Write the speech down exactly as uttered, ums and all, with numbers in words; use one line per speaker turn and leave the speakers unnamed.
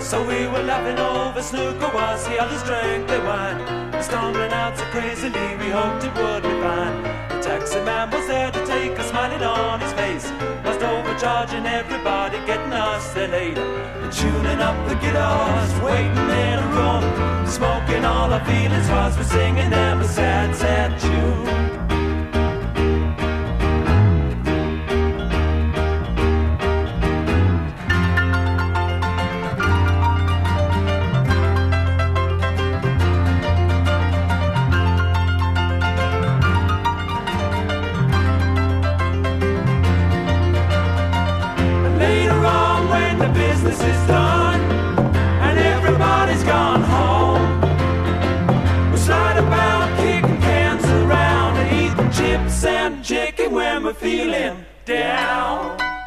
So we were laughing over snooker whilst the others drank their wine, and stumbling out so crazily we hoped it would be fine. The taxi man was there to take us, smiling on his face, whilst overcharging everybody, getting us there later, and tuning up the guitars, waiting in a room, smoking all our feelings whilst we're singing them a sad, sad tune. Business is done and everybody's gone home. We slide about kicking cans around and eating chips and chicken when we're feeling down.